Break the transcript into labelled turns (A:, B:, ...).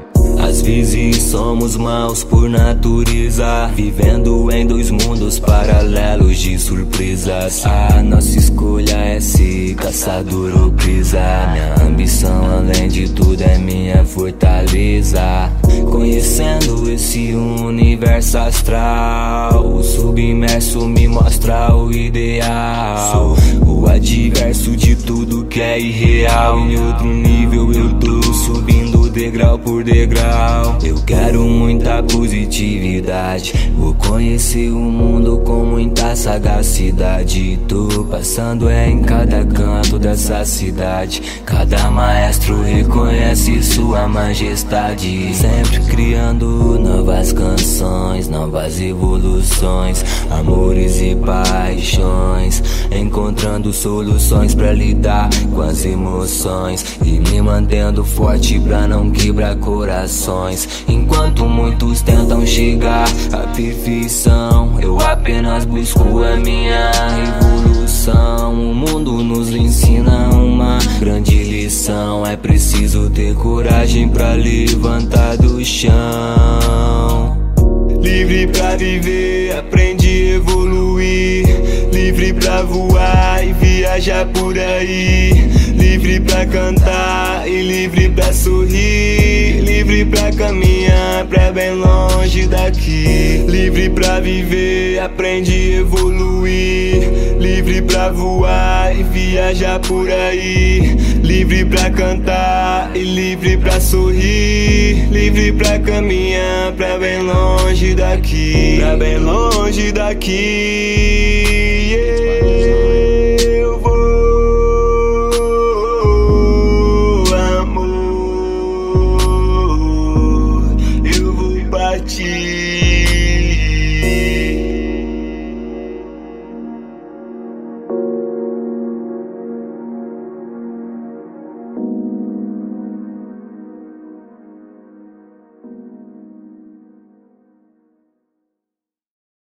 A: Às vezes somos maus por natureza, vivendo em dois mundos paralelos de surpresas. A nossa escolha é ser caçador ou presa. Minha ambição, além de tudo, é minha fortaleza. Conhecendo esse universo astral, o submerso me mostra o ideal. O adverso de tudo que é irreal. Em outro nível eu tô subindo degrau por degrau. Eu quero muita positividade, vou conhecer o mundo com muita sagacidade. Tô passando em cada canto dessa cidade. Cada maestro reconhece sua majestade. Sempre criando novas canções, novas evoluções, amores e paixões, encontrando soluções pra lidar com as emoções e me mantendo forte pra não quebrar corações. Enquanto muitos tentam chegar à perfeição, eu apenas busco a minha evolução. O mundo nos ensina uma grande lição: é preciso ter coragem pra levantar do chão. Livre pra viver, aprende a evoluir. Livre pra voar e viajar por aí. Livre pra cantar e livre pra sorrir. Livre pra caminhar pra bem longe daqui. Livre pra viver, aprende a evoluir. Livre pra voar e viajar por aí. Livre pra cantar e livre pra sorrir. Livre pra caminhar pra bem longe daqui. Pra bem longe daqui.